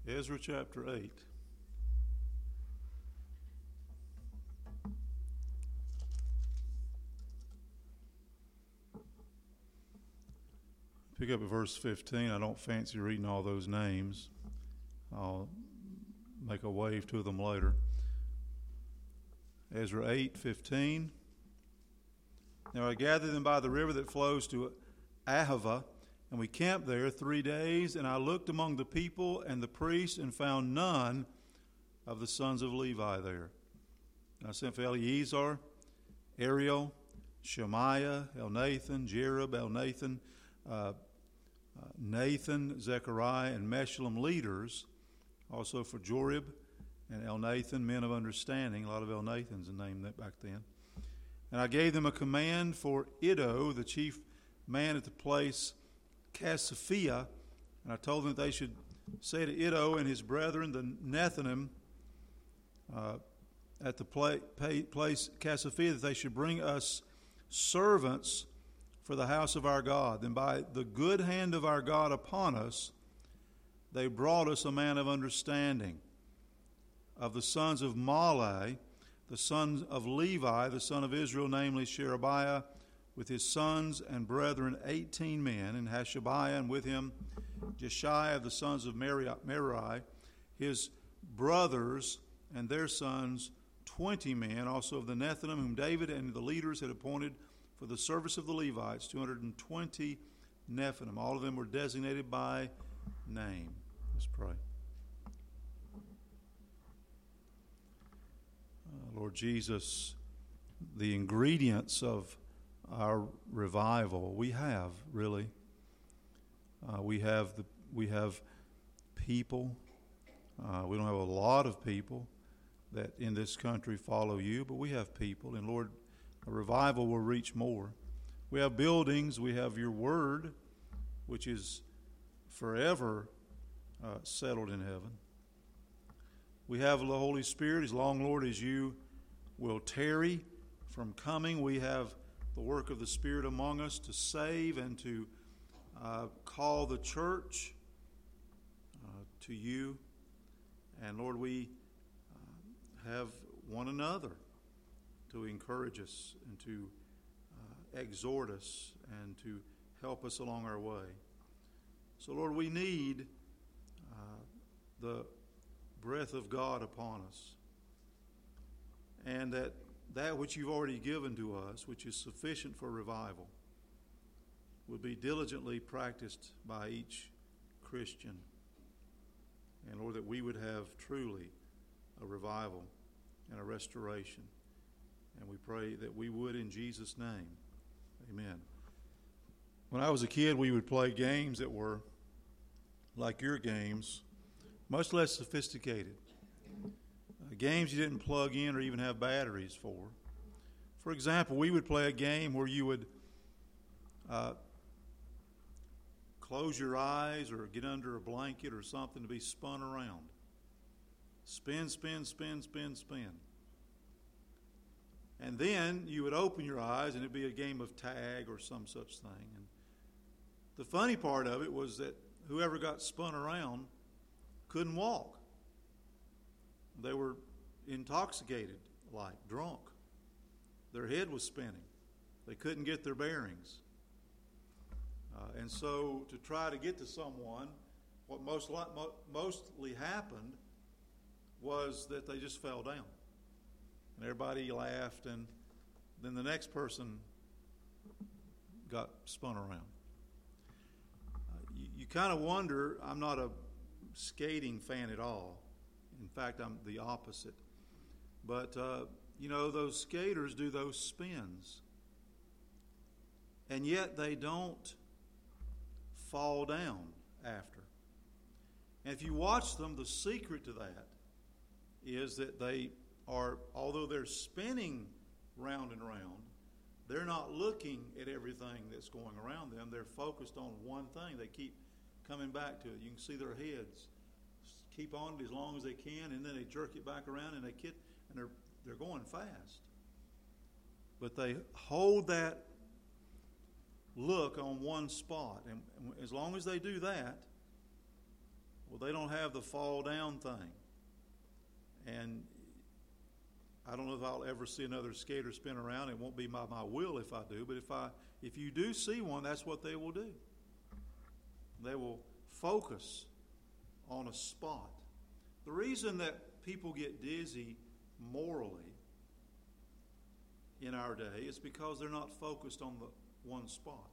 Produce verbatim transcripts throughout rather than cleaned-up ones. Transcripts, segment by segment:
Ezra chapter eight. Pick up at verse fifteen. I don't fancy reading all those names. I'll make a wave to them later. Ezra eight fifteen. Now I gathered them by the river that flows to Ahava, and we camped there three days, and I looked among the people and the priests and found none of the sons of Levi there. And I sent for Eleazar, Ariel, Shemaiah, Elnathan, Jerub, Elnathan, uh, uh, Nathan, Zechariah, and Meshullam leaders, also for Jorib and Elnathan, men of understanding. A lot of Elnathans in name that back then. And I gave them a command for Iddo, the chief man at the place Cassiophia, and I told them that they should say to Iddo and his brethren, the Nethinim, uh, at the pla- pay, place Cassiophia, that they should bring us servants for the house of our God. Then by the good hand of our God upon us, they brought us a man of understanding. Of the sons of Malai, the son of Levi, the son of Israel, namely Sherebiah, with his sons and brethren, eighteen men, and Hashabiah, and with him Jeshiah, the sons of Merari, his brothers and their sons, twenty men, also of the Nethinim, whom David and the leaders had appointed for the service of the Levites, two hundred twenty Nephilim. All of them were designated by name. Let's pray. Uh, Lord Jesus, the ingredients of our revival we have, really. Uh, we have the we have people. Uh, we don't have a lot of people that in this country follow you, but we have people, and Lord, a revival will reach more. We have buildings, we have your word, which is forever uh, settled in heaven. We have the Holy Spirit, as long, Lord, as you will tarry from coming. We have the work of the Spirit among us to save and to uh, call the church uh, to you. And Lord, we uh, have one another to encourage us and to uh, exhort us and to help us along our way. So Lord, we need uh, the breath of God upon us, and that that which you've already given to us, which is sufficient for revival, will be diligently practiced by each Christian. And Lord, that we would have truly a revival and a restoration. And we pray that we would in Jesus' name. Amen. When I was a kid, we would play games that were like your games, much less sophisticated. Uh, games you didn't plug in or even have batteries for. For example, we would play a game where you would uh, close your eyes or get under a blanket or something to be spun around. Spin, spin, spin, spin, spin. And then you would open your eyes and it'd be a game of tag or some such thing. And the funny part of it was that whoever got spun around couldn't walk. They were intoxicated, like drunk. Their head was spinning. They couldn't get their bearings. Uh, and so to try to get to someone, what most mo- mostly happened was that they just fell down. And everybody laughed, and then the next person got spun around. Uh, you you kind of wonder, I'm not a skating fan at all. In fact, I'm the opposite. But, uh, you know, those skaters do those spins. And yet they don't fall down after. And if you watch them, the secret to that is that they are, although they're spinning round and round, they're not looking at everything that's going around them. They're focused on one thing. They keep coming back to it. You can see their heads keep on it as long as they can, and then they jerk it back around, and they get, and they're they're going fast. But they hold that look on one spot, and as long as they do that, well, they don't have the fall down thing. And I don't know if I'll ever see another skater spin around. It won't be by my will if I do, but if I if you do see one, that's what they will do. They will focus on a spot. The reason that people get dizzy morally in our day is because they're not focused on the one spot.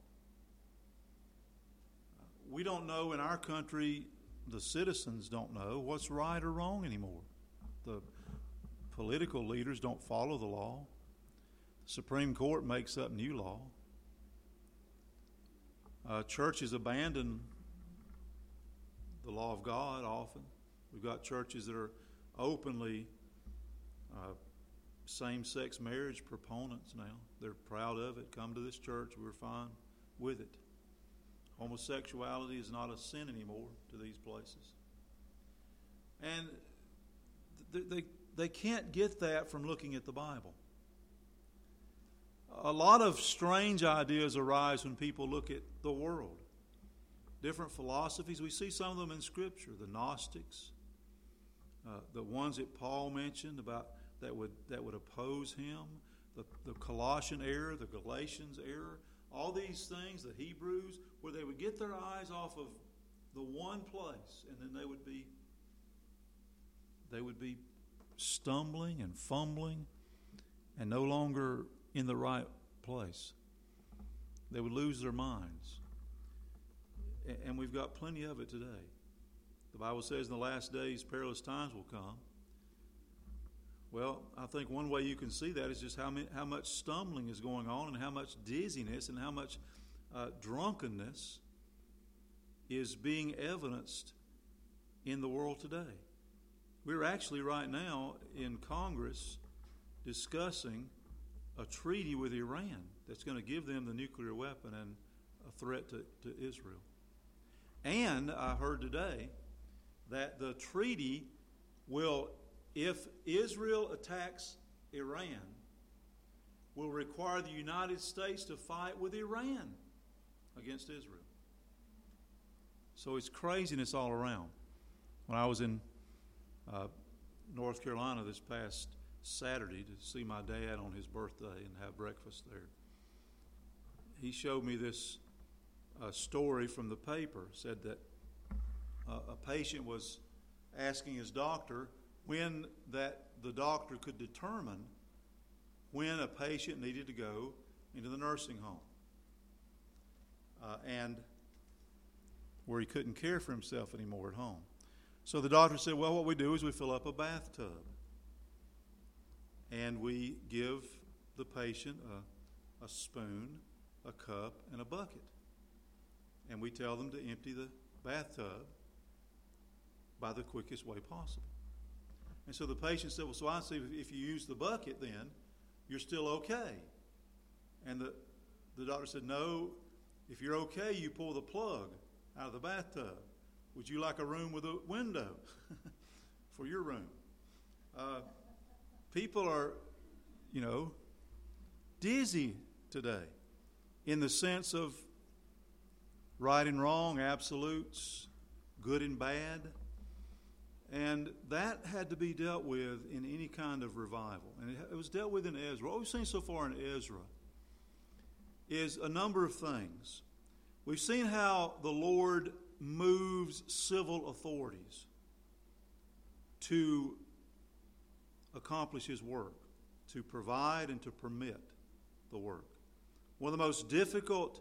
We don't know in our country, the citizens don't know what's right or wrong anymore. The political leaders don't follow the law. The Supreme Court makes up new law. Uh, churches abandon the law of God often. We've got churches that are openly uh, same-sex marriage proponents now. They're proud of it. Come to this church, we're fine with it. Homosexuality is not a sin anymore to these places. And they, they, they can't get that from looking at the Bible. A lot of strange ideas arise when people look at the world. Different philosophies. We see some of them in Scripture. The Gnostics, uh, the ones that Paul mentioned about that would that would oppose him, the, the Colossian error, the Galatians error, all these things, the Hebrews, where they would get their eyes off of the one place, and then they would be they would be stumbling and fumbling and no longer in the right place. They would lose their minds. And we've got plenty of it today. The Bible says in the last days perilous times will come. Well, I think one way you can see that is just how many, how much stumbling is going on and how much dizziness and how much uh, drunkenness is being evidenced in the world today. We're actually right now in Congress discussing a treaty with Iran that's going to give them the nuclear weapon and a threat to, to Israel. And I heard today that the treaty will, if Israel attacks Iran, will require the United States to fight with Iran against Israel. So it's craziness all around. When I was in uh, North Carolina this past Saturday to see my dad on his birthday and have breakfast there, he showed me this uh, story from the paper. Said that uh, a patient was asking his doctor when that the doctor could determine when a patient needed to go into the nursing home uh, and where he couldn't care for himself anymore at home. So the doctor said, well, what we do is we fill up a bathtub and we give the patient a, a spoon, a cup, and a bucket. And we tell them to empty the bathtub by the quickest way possible. And so the patient said, well, so I see if you use the bucket then, you're still okay. And the, the doctor said, no, if you're okay, you pull the plug out of the bathtub. Would you like a room with a window for your room? Uh, people are, you know, dizzy today in the sense of right and wrong, absolutes, good and bad. And that had to be dealt with in any kind of revival. And it, it was dealt with in Ezra. What we've seen so far in Ezra is a number of things. We've seen how the Lord moves civil authorities to accomplish His work, to provide and to permit the work. One of the most difficult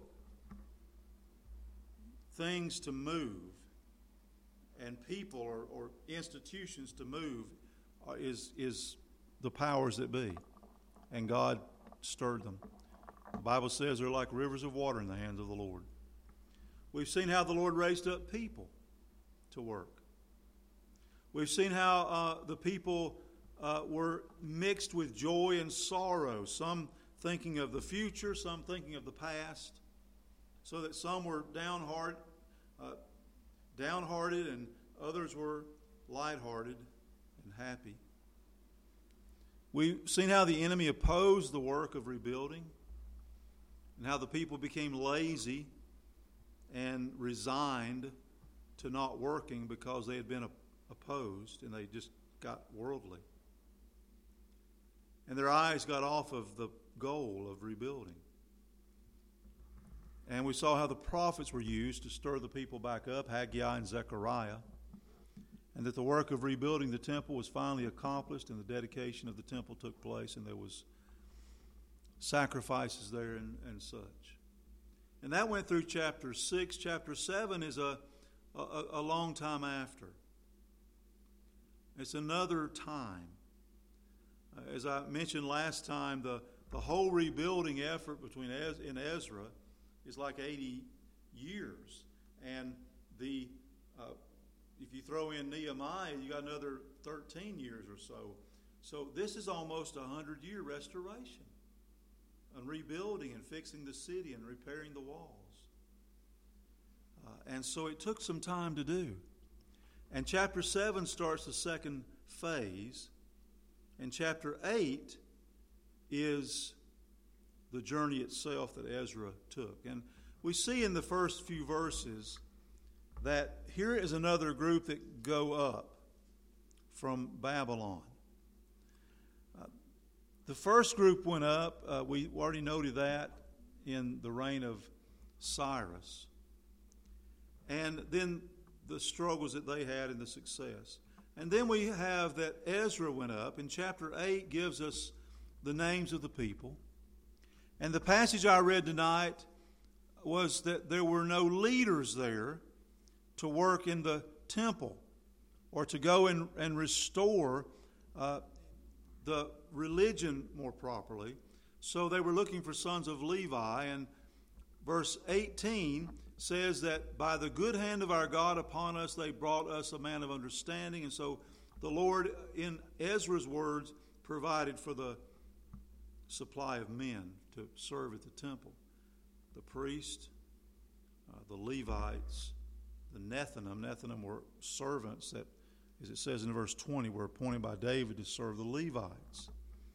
things to move and people or, or institutions to move uh, is, is the powers that be. And God stirred them. The Bible says they're like rivers of water in the hands of the Lord. We've seen how the Lord raised up people to work. We've seen how uh, the people uh, were mixed with joy and sorrow, some thinking of the future, some thinking of the past, so that some were downheart, uh, downhearted and others were lighthearted and happy. We've seen how the enemy opposed the work of rebuilding and how the people became lazy and resigned to not working because they had been opposed and they just got worldly. And their eyes got off of the goal of rebuilding. And we saw how the prophets were used to stir the people back up, Haggai and Zechariah, and that the work of rebuilding the temple was finally accomplished and the dedication of the temple took place and there was sacrifices there and, and such. And that went through chapter six. Chapter seven is a, a, a long time after. It's another time. As I mentioned last time, the, the whole rebuilding effort between Ez, in Ezra is like eighty years. And the uh, if you throw in Nehemiah, you got another thirteen years or so. So this is almost a hundred-year restoration and rebuilding and fixing the city and repairing the walls. Uh, and so it took some time to do. And chapter seven starts the second phase. And chapter eight is the journey itself that Ezra took. And we see in the first few verses that here is another group that go up from Babylon. Uh, the first group went up. Uh, we already noted that in the reign of Cyrus. And then the struggles that they had and the success. And then we have that Ezra went up, and chapter eight gives us the names of the people. And the passage I read tonight was that there were no leaders there to work in the temple or to go and, and restore uh, the religion more properly. So they were looking for sons of Levi, and verse eighteen says that by the good hand of our God upon us, they brought us a man of understanding. And so the Lord, in Ezra's words, provided for the supply of men to serve at the temple. The priest, uh, the Levites, the Nethinim. Nethinim were servants that, as it says in verse twenty, were appointed by David to serve the Levites.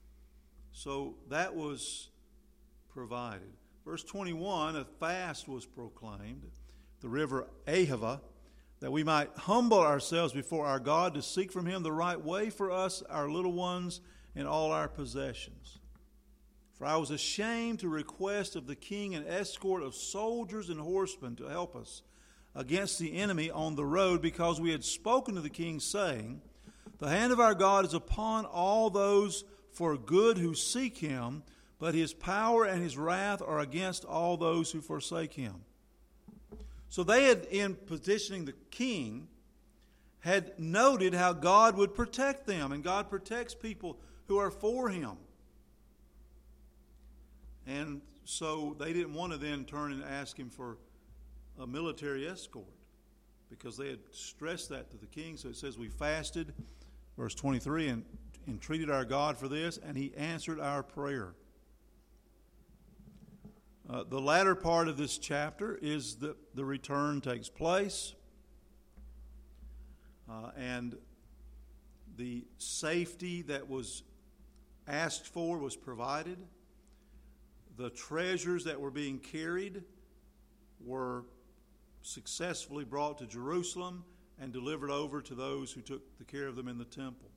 So that was provided. Verse twenty-one, a fast was proclaimed, the river Ahava, that we might humble ourselves before our God to seek from him the right way for us, our little ones, and all our possessions. For I was ashamed to request of the king an escort of soldiers and horsemen to help us against the enemy on the road, because we had spoken to the king, saying, the hand of our God is upon all those for good who seek him, but his power and his wrath are against all those who forsake him. So they had, in petitioning the king, had noted how God would protect them, and God protects people who are for him. And so they didn't want to then turn and ask him for a military escort, because they had stressed that to the king. So it says we fasted, verse twenty-three, and entreated our God for this, and he answered our prayer. Uh, the latter part of this chapter is that the return takes place, uh, and the safety that was asked for was provided. The treasures that were being carried were successfully brought to Jerusalem and delivered over to those who took the care of them in the temple.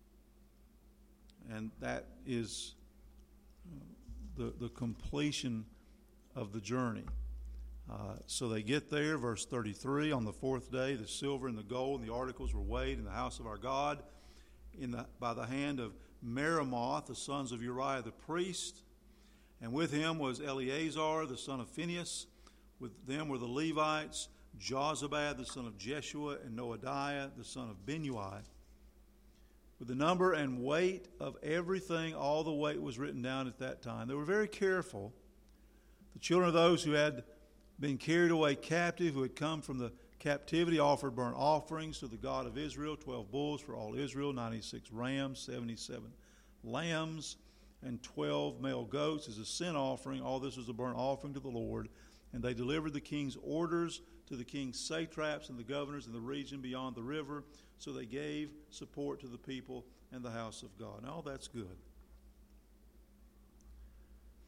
And that is the, the completion of the journey. Uh, so they get there, verse thirty-three, on the fourth day, the silver and the gold and the articles were weighed in the house of our God in the, by the hand of Meremoth, the sons of Uriah the priest. And with him was Eleazar, the son of Phinehas. With them were the Levites, Jozabad, the son of Jeshua, and Noadiah, the son of Binnui. With the number and weight of everything, all the weight was written down at that time. They were very careful. The children of those who had been carried away captive, who had come from the captivity, offered burnt offerings to the God of Israel, twelve bulls for all Israel, ninety-six rams, seventy-seven lambs, and twelve male goats as a sin offering. All this was a burnt offering to the Lord. And they delivered the king's orders to the king's satraps and the governors in the region beyond the river. So they gave support to the people and the house of God. Now, all that's good.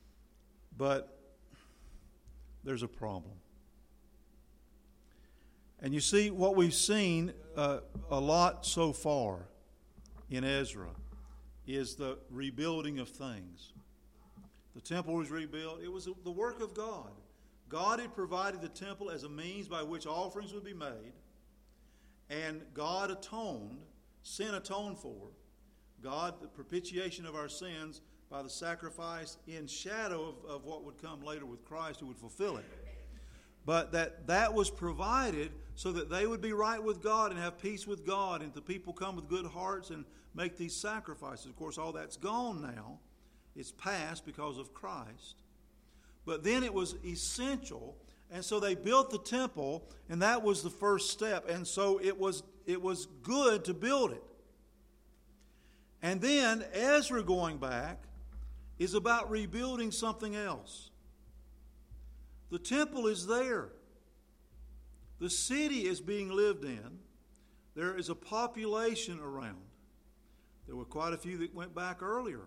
But there's a problem. And you see, what we've seen uh, a lot so far in Ezra is the rebuilding of things. The temple was rebuilt. It was the work of God. God had provided the temple as a means by which offerings would be made, and God atoned, sin atoned for. God, the propitiation of our sins by the sacrifice in shadow of, of what would come later with Christ, who would fulfill it. But that that was provided so that they would be right with God and have peace with God, and the people come with good hearts and make these sacrifices. Of course, all that's gone now. It's past because of Christ. But then it was essential, and so they built the temple, and that was the first step. And so it was it was good to build it. And then Ezra going back is about rebuilding something else. The temple is there. The city is being lived in. There is a population around. There were quite a few that went back earlier.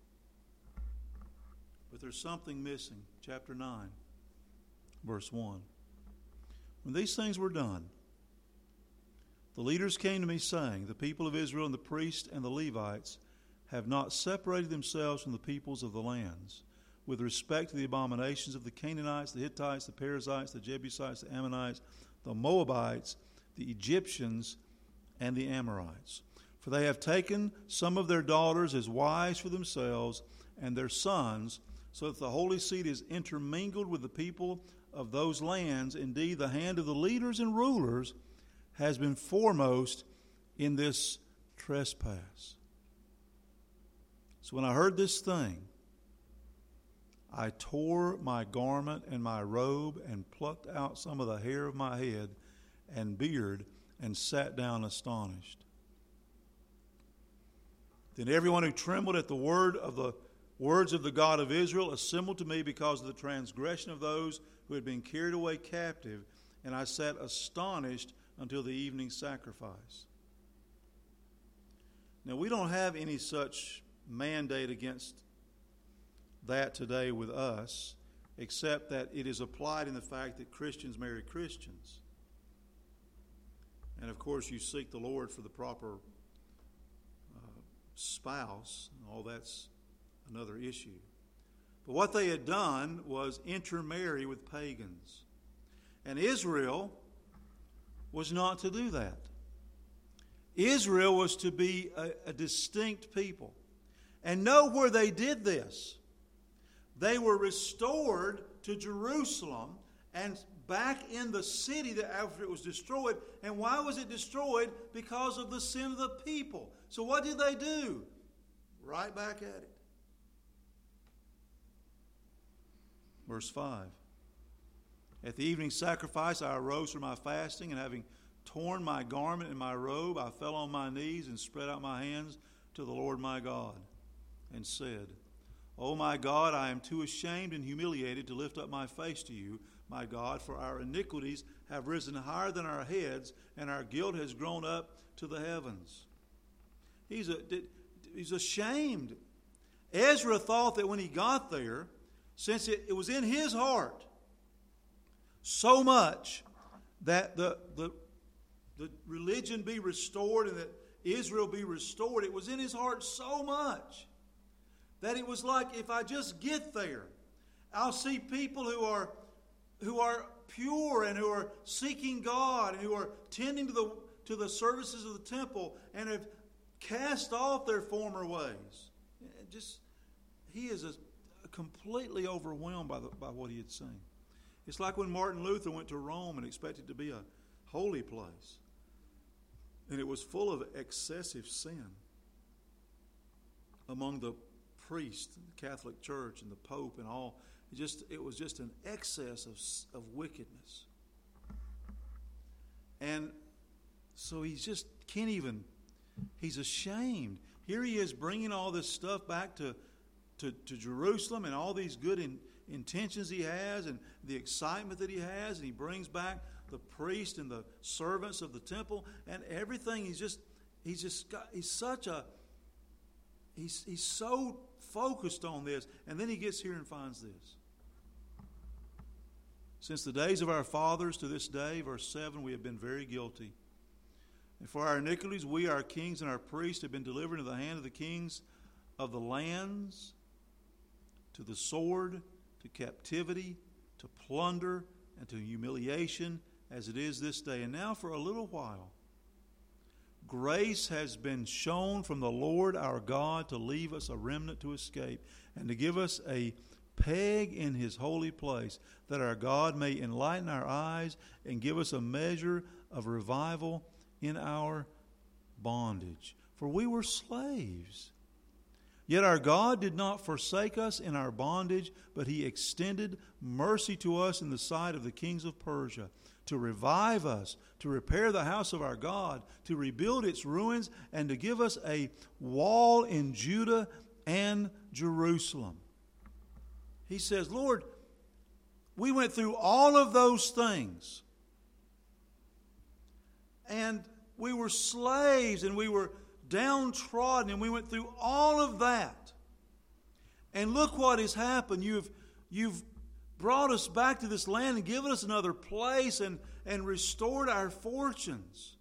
But there's something missing. Chapter nine, verse one. When these things were done, the leaders came to me saying, the people of Israel and the priests and the Levites have not separated themselves from the peoples of the lands with respect to the abominations of the Canaanites, the Hittites, the Perizzites, the Jebusites, the Ammonites, the Moabites, the Egyptians, and the Amorites. For they have taken some of their daughters as wives for themselves and their sons, so that the holy seed is intermingled with the people of those lands. Indeed, the hand of the leaders and rulers has been foremost in this trespass. So when I heard this thing, I tore my garment and my robe and plucked out some of the hair of my head and beard and sat down astonished. Then everyone who trembled at the word of the words of the God of Israel assembled to me because of the transgression of those who had been carried away captive, and I sat astonished until the evening sacrifice. Now, we don't have any such mandate against that today with us, except that it is applied in the fact that Christians marry Christians. And of course, you seek the Lord for the proper uh, spouse, and all that's another issue. But what they had done was intermarry with pagans. And Israel was not to do that. Israel was to be a, a distinct people. And know where they did this. They were restored to Jerusalem and back in the city that after it was destroyed. And why was it destroyed? Because of the sin of the people. So what did they do? Right back at it. Verse five. At the evening sacrifice I arose from my fasting, and having torn my garment and my robe, I fell on my knees and spread out my hands to the Lord my God, and said, O my God, I am too ashamed and humiliated to lift up my face to you, my God, for our iniquities have risen higher than our heads, and our guilt has grown up to the heavens. He's, a, he's ashamed. Ezra thought that when he got there, since it, it was in his heart so much that the, the, the religion be restored and that Israel be restored, it was in his heart so much that it was like, if I just get there, I'll see people who are who are pure and who are seeking God and who are tending to the to the services of the temple and have cast off their former ways. It just he is a, completely overwhelmed by the, by what he had seen. It's like when Martin Luther went to Rome and expected to be a holy place, and it was full of excessive sin among the priests, the Catholic Church, and the Pope, and all. It just it was just an excess of of wickedness, and so he just can't even. He's ashamed. Here he is bringing all this stuff back to to, to Jerusalem, and all these good in, intentions he has, and the excitement that he has, and he brings back the priest and the servants of the temple, and everything. He's just he's just got, he's such a he's he's so focused on this, and then he gets here and finds this. Since the days of our fathers to this day, verse seven, we have been very guilty. And for our iniquities, we, our kings and our priests, have been delivered into the hand of the kings of the lands, to the sword, to captivity, to plunder, and to humiliation, as it is this day. And now for a little while, grace has been shown from the Lord our God to leave us a remnant to escape, and to give us a peg in his holy place, that our God may enlighten our eyes and give us a measure of revival in our bondage. For we were slaves. Yet our God did not forsake us in our bondage, but he extended mercy to us in the sight of the kings of Persia, to revive us, to repair the house of our God, to rebuild its ruins, and to give us a wall in Judah and Jerusalem. He says, Lord, we went through all of those things. And we were slaves, and we were downtrodden, and we went through all of that. And look what has happened. You've, you've brought us back to this land and given us another place and, and restored our fortunes.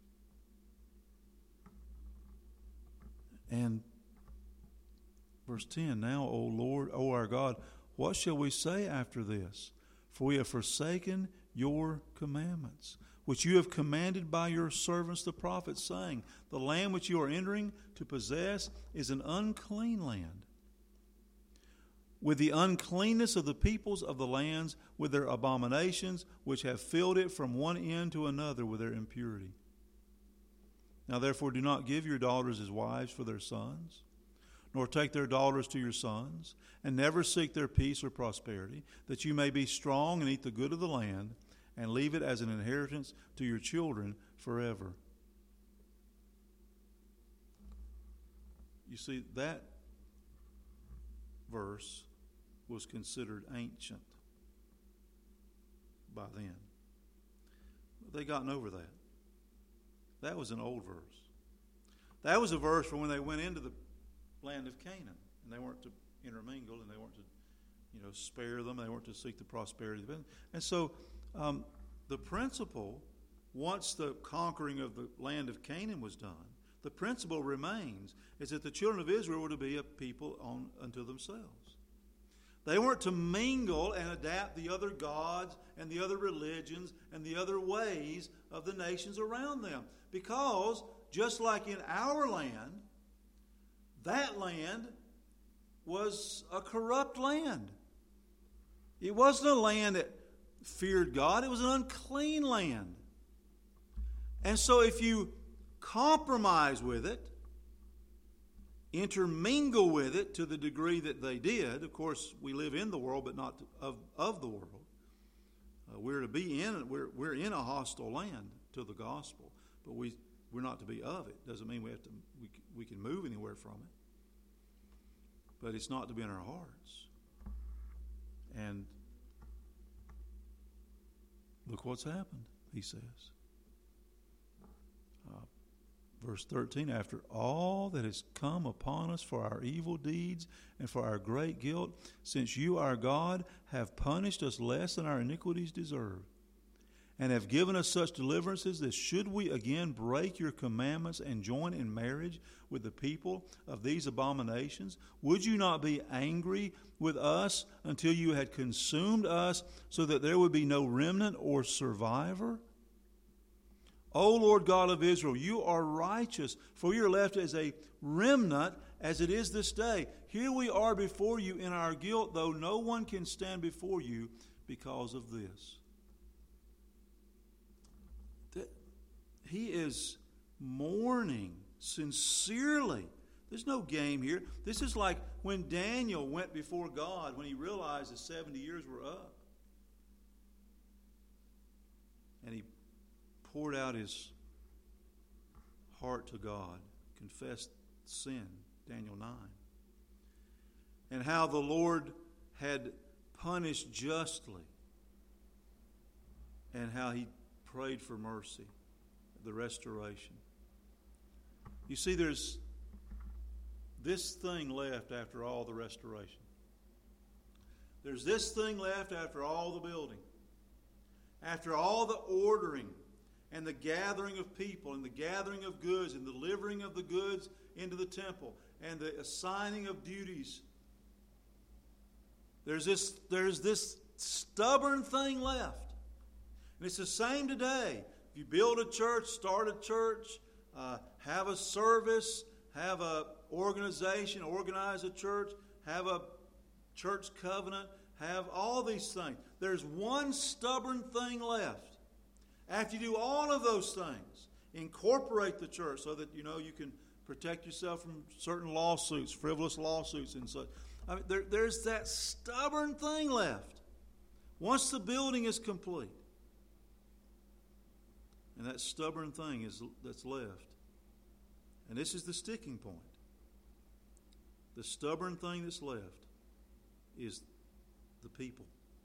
And verse ten, now, O Lord, O our God, what shall we say after this? For we have forsaken your commandments, which you have commanded by your servants the prophets, saying, the land which you are entering to possess is an unclean land, with the uncleanness of the peoples of the lands, with their abominations, which have filled it from one end to another with their impurity. Now therefore do not give your daughters as wives for their sons, nor take their daughters to your sons, and never seek their peace or prosperity, that you may be strong and eat the good of the land, and leave it as an inheritance to your children forever. You see, that verse was considered ancient by then. But they gotten over that. That was an old verse. That was a verse for when they went into the land of Canaan, and they weren't to intermingle, and they weren't to, you know, spare them. They weren't to seek the prosperity of them. And so um, the principle, once the conquering of the land of Canaan was done, the principle remains is that the children of Israel were to be a people on, unto themselves. They weren't to mingle and adapt the other gods and the other religions and the other ways of the nations around them. Because, just like in our land, that land was a corrupt land. It wasn't a land that feared God. It was an unclean land. And so if you compromise with it, intermingle with it to the degree that they did, of course, we live in the world, but not of, of the world. Uh, we're to be in it. We're, we're in a hostile land to the gospel, but we, we're not to be of it. Doesn't mean we have to, we, we can move anywhere from it. But it's not to be in our hearts. And look what's happened, he says. Uh, verse thirteen, after all that has come upon us for our evil deeds and for our great guilt, since you, our God, have punished us less than our iniquities deserve, and have given us such deliverances, that should we again break your commandments and join in marriage with the people of these abominations, would you not be angry with us until you had consumed us, so that there would be no remnant or survivor? O Lord God of Israel, you are righteous, for you are left as a remnant as it is this day. Here we are before you in our guilt, though no one can stand before you because of this. He is mourning sincerely. There's no game here. This is like when Daniel went before God when he realized the seventy years were up. And he poured out his heart to God, confessed sin, Daniel nine. And how the Lord had punished justly, and how he prayed for mercy, the restoration. You see, there's this thing left after all the restoration. There's this thing left after all the building. after all the ordering and the gathering of people and the gathering of goods and the delivering of the goods into the temple and the assigning of duties, there's this, there's this stubborn thing left. And it's the same today. If you build a church, start a church, uh, have a service, have a organization, organize a church, have a church covenant, have all these things. There's one stubborn thing left. After you do all of those things, incorporate the church so that you know you can protect yourself from certain lawsuits, frivolous lawsuits and such. I mean, there, there's that stubborn thing left. Once the building is complete, and that stubborn thing is that's left. And this is the sticking point. The stubborn thing that's left is the people.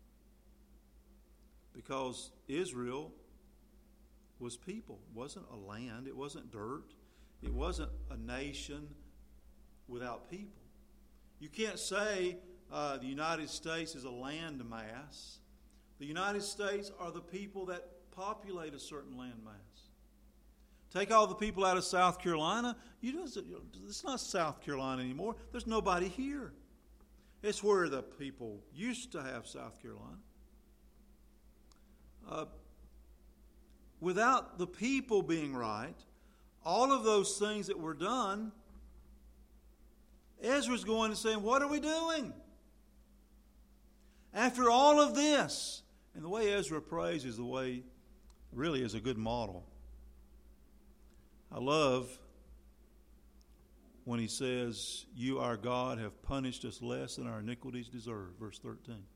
Because Israel was people. It wasn't a land. It wasn't dirt. It wasn't a nation without people. You can't say uh, the United States is a land mass. The United States are the people that populate a certain land mass. Take all the people out of South Carolina. You know, it's not South Carolina anymore. There's nobody here. It's where the people used to have South Carolina. Uh, without the people being right, all of those things that were done, Ezra's going and saying, what are we doing? After all of this, and the way Ezra prays is the way, really is a good model. I love when he says, you, our God, have punished us less than our iniquities deserve, verse thirteen.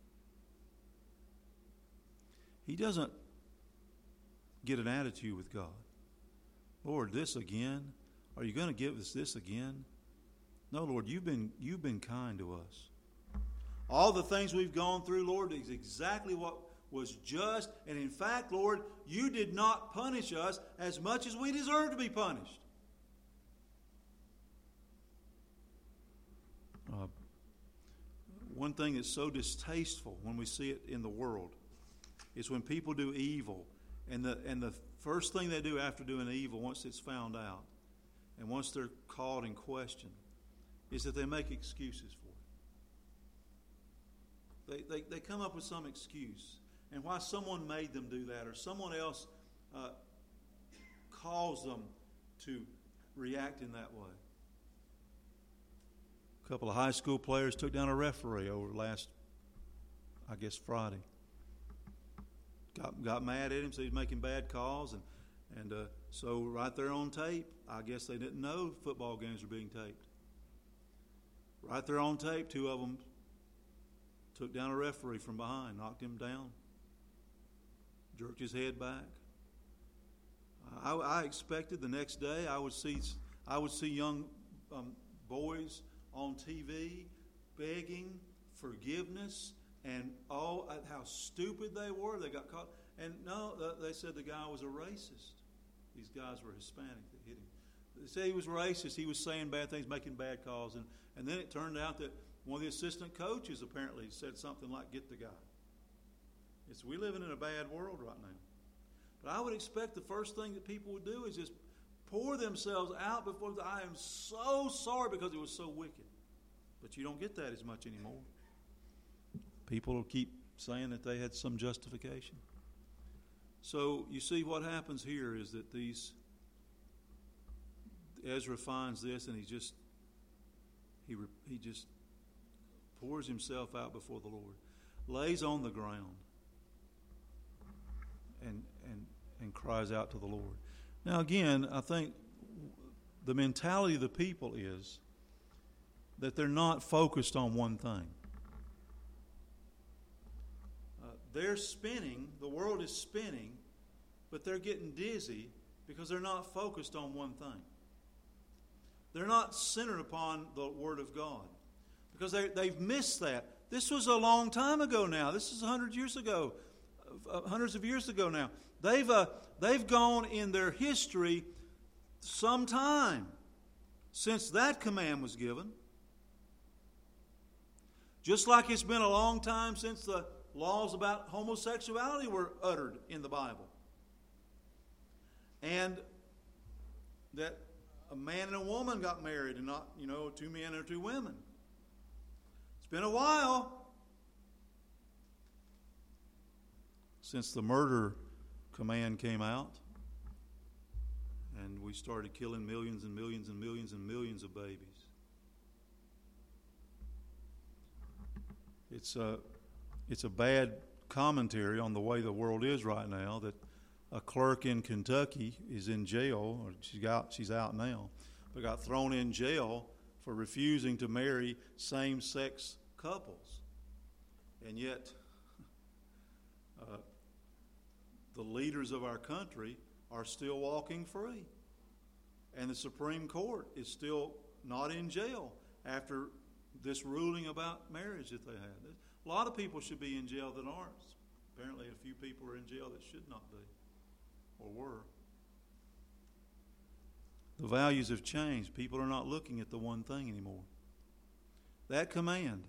He doesn't get an attitude with God. Lord, this again? Are you going to give us this again? No, Lord, you've been, you've been kind to us. All the things we've gone through, Lord, is exactly what was just. And in fact, Lord, you did not punish us as much as we deserve to be punished. Uh, one thing that's so distasteful when we see it in the world is when people do evil, and the and the first thing they do after doing evil, once it's found out, and once they're called in question, is that they make excuses for it. They, they, they come up with some excuse. And why someone made them do that, or someone else uh, caused them to react in that way. A couple of high school players took down a referee over last, I guess, Friday. Got got mad at him, so he's making bad calls, and and uh, so right there on tape, I guess they didn't know football games were being taped. Right there on tape, two of them took down a referee from behind, knocked him down. Jerked his head back. I, I expected the next day I would see I would see young um, boys on T V begging forgiveness and oh how stupid they were. They got caught, and no, they said the guy was a racist. These guys were Hispanic that hit him. They said he was racist. He was saying bad things, making bad calls, and and then it turned out that one of the assistant coaches apparently said something like, "Get the guy." It's, we're living in a bad world right now. But I would expect the first thing that people would do is just pour themselves out before the, I am so sorry because it was so wicked. But you don't get that as much anymore. People will keep saying that they had some justification. So you see what happens here is that these, Ezra finds this and he just, he, he just pours himself out before the Lord, lays on the ground, and and and cries out to the Lord. Now again, I think the mentality of the people is that they're not focused on one thing. Uh, they're spinning, the world is spinning, but they're getting dizzy because they're not focused on one thing. They're not centered upon the Word of God because they, they've missed that. This was a long time ago now. This is a hundred years ago. Uh, hundreds of years ago now. They've uh, they've gone in their history some time since that command was given. Just like it's been a long time since the laws about homosexuality were uttered in the Bible. And that a man and a woman got married and not, you know, two men or two women. It's been a while since the murder command came out, and we started killing millions and millions and millions and millions of babies. It's a, it's a bad commentary on the way the world is right now that a clerk in Kentucky is in jail, or she's out, she's out now, but got thrown in jail for refusing to marry same-sex couples. And yet, uh, the leaders of our country are still walking free. And the Supreme Court is still not in jail after this ruling about marriage that they had. A lot of people should be in jail that aren't. Apparently a few people are in jail that should not be, or were. The values have changed. People are not looking at the one thing anymore. That command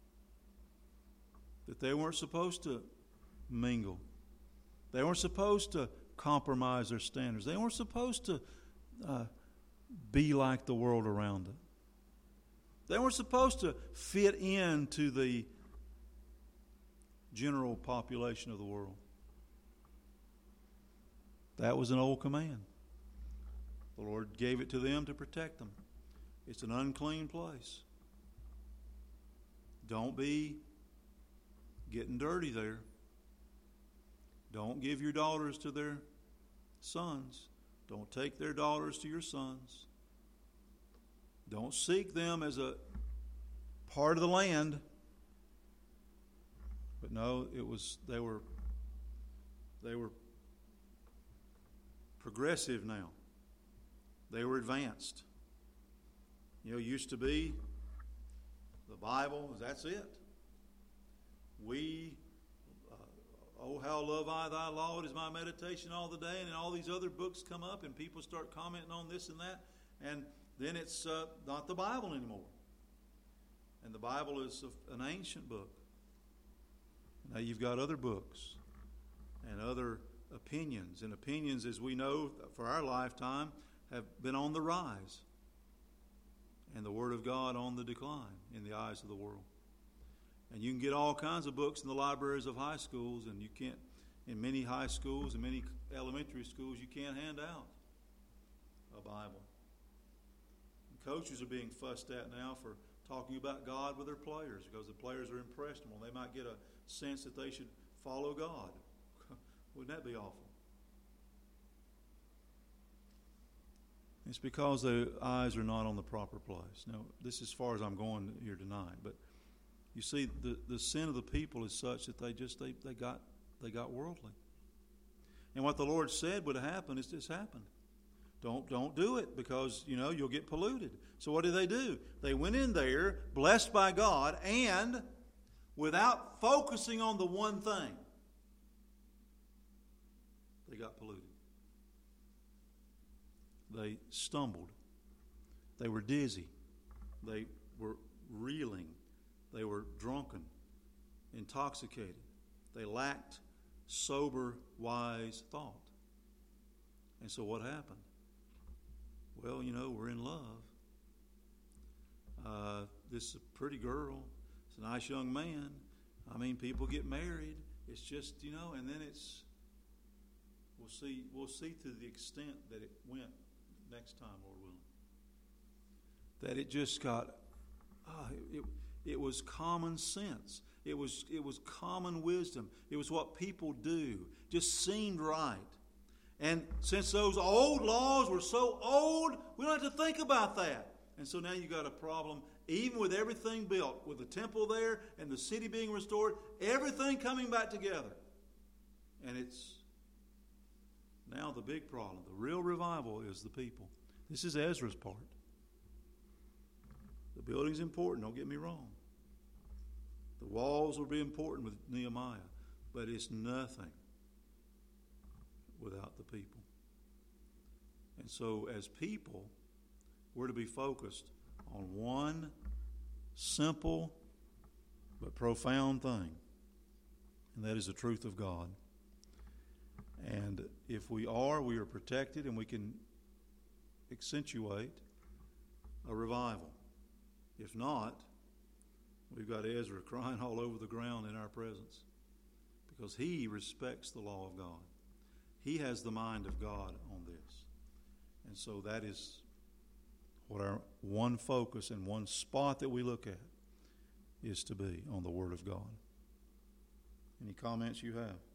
that they weren't supposed to mingle. They weren't supposed to compromise their standards. They weren't supposed to uh, be like the world around them. They weren't supposed to fit into the general population of the world. That was an old command. The Lord gave it to them to protect them. It's an unclean place. Don't be getting dirty there. Don't give your daughters to their sons. Don't take their daughters to your sons. Don't seek them as a part of the land. But no, it was they were they were progressive now. They were advanced. You know, used to be the Bible, that's it. We Oh, how love I thy law, it is my meditation all the day. And then all these other books come up and people start commenting on this and that. And then it's uh, not the Bible anymore. And the Bible is an ancient book. Now you've got other books and other opinions. And opinions, as we know, for our lifetime, have been on the rise. And the Word of God on the decline in the eyes of the world. And you can get all kinds of books in the libraries of high schools, and you can't, in many high schools and many elementary schools, you can't hand out a Bible. And coaches are being fussed at now for talking about God with their players because the players are impressionable. They might get a sense that they should follow God. Wouldn't that be awful? It's because the eyes are not on the proper place. Now, this is as far as I'm going here tonight, but you see, the, the sin of the people is such that they just they, they got they got worldly. And what the Lord said would happen is just happened. Don't don't do it because, you know, you'll get polluted. So what did they do? They went in there, blessed by God, and without focusing on the one thing, they got polluted. They stumbled. They were dizzy. They were reeling. They were drunken, intoxicated. They lacked sober, wise thought. And so what happened? Well, you know, we're in love. Uh, this is a pretty girl. It's a nice young man. I mean, people get married. It's just, you know, and then it's, we'll see, we'll see to the extent that it went next time, Lord willing. That it just got, ah, it, it It was common sense. It was it was common wisdom. It was what people do. Just seemed right. And since those old laws were so old, we don't have to think about that. And so now you got a problem, even with everything built, with the temple there and the city being restored, everything coming back together. And it's now the big problem. The real revival is the people. This is Ezra's part. The building's important, don't get me wrong. The walls will be important with Nehemiah, but it's nothing without the people. And so as people, we're to be focused on one simple but profound thing. and that is the truth of God. And if we are, we are protected, and we can accentuate a revival. If not, we've got Ezra crying all over the ground in our presence, because he respects the law of God. He has the mind of God on this. And so that is what our one focus and one spot that we look at is to be on the Word of God. Any comments you have?